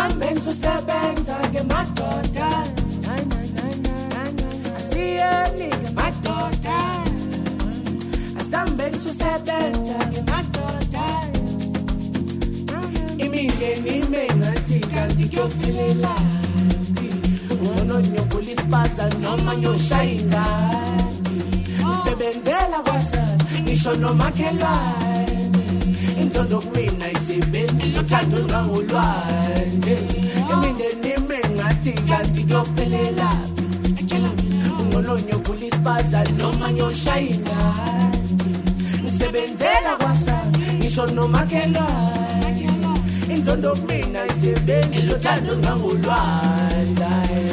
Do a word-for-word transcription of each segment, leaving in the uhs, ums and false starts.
Asamben susebenza ke madoda. Asiyeni ke madoda. Asamben susebenza ke madoda. Imindeni mengathi kanti kuyophelela. Uno nyopolisi baza noma nyoshaya ingadi. Usebenzela kwasa ngisho nomakhelwane. Intondo kumina isebenzi lothando ngangolwandle. Imindeni mengathi kanti kuyophelela. Uno nyopolisi baza noma nyoshaya ingadi. Usebenzela kwasa ngisho nomakhelwane. Intondo kumina isebenzi lothando ngangolwandle.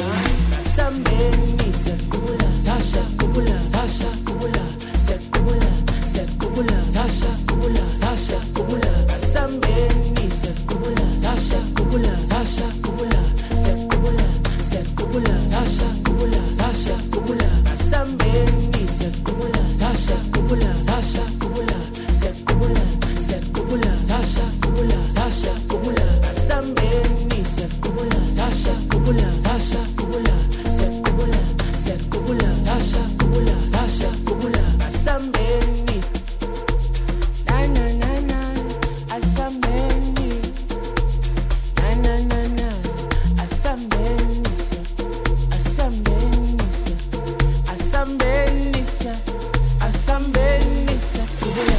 Asambeni sekula Sasha kubula Sasha kubula sekula sekula Sasha kubula Sasha kubula Asambeni sekula Sasha kubula Sasha kubula sekula sekula Sasha kubula Sasha kubula Asambeni sekula Sasha kubula Sasha kubula sekula sekula Sasha kubula Sasha kubula Asambeni sekula Sasha kubula Sasha kubula sekula sekula Sasha kubula Sasha kubula Asambeni na na na na Asambeni na na na na Asambeni Asambeni Asambeni Asambeni kubula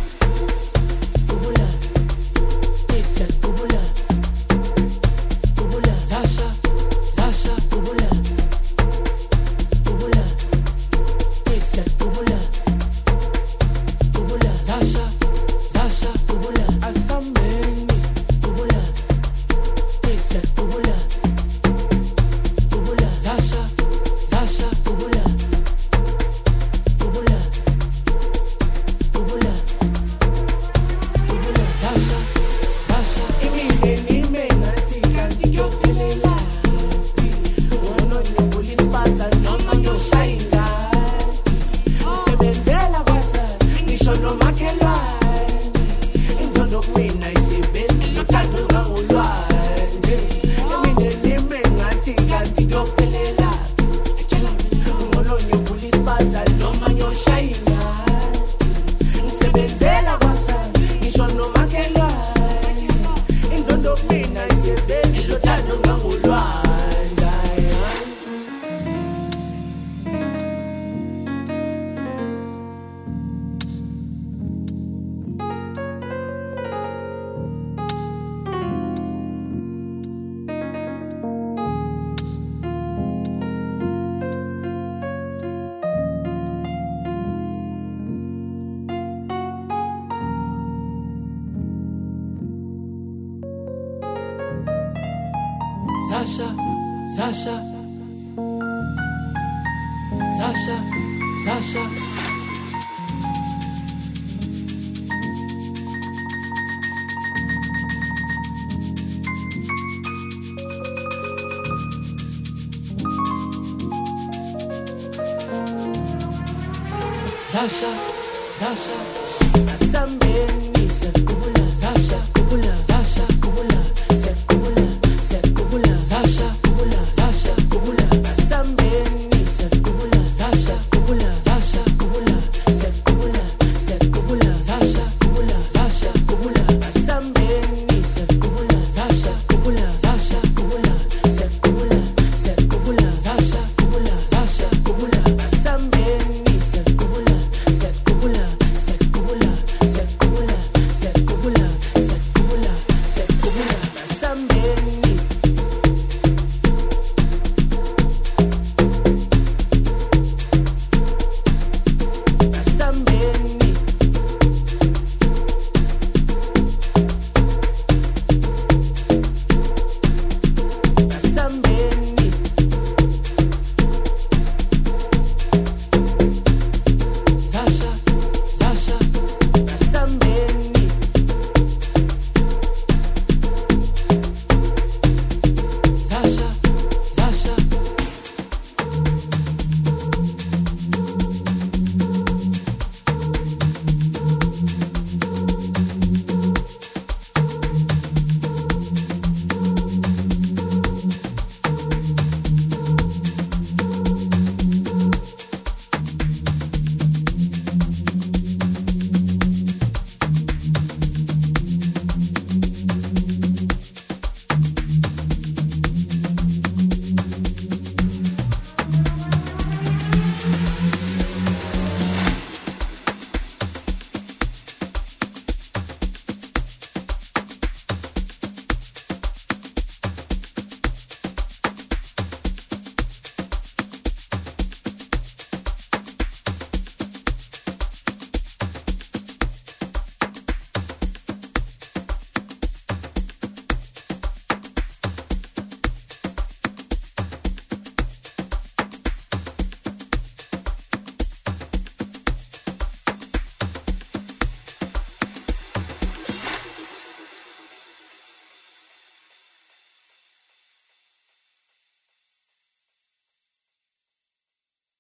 kubula Esa kubula kubula Sasha Sasha kubula kubula Esa kubula kubula Sasha Sasha kubula Asambeni kubula Esa kubula kubula Sasha Sasha kubula kubula kubula kubula Sasha Sasha imindeni mengathi kanti kuyophelela. Uno nyopolisi baza noma nyoshaya ingadi. Usebenzela kwasa ngisho nomakhelwane. Intondo kumina isebenzi lothando ngangolwandle. Imindeni mengathi kanti kuyophelela. Uno nyopolisi baza noma nyoshaya ingadi. Usebenzela kwasa ngisho nomakhelwane. Intondo kumina isebenzi lothando ngangolwandle. Sasha, Sasha, Sasha, Sasha. Sasha, Sasha.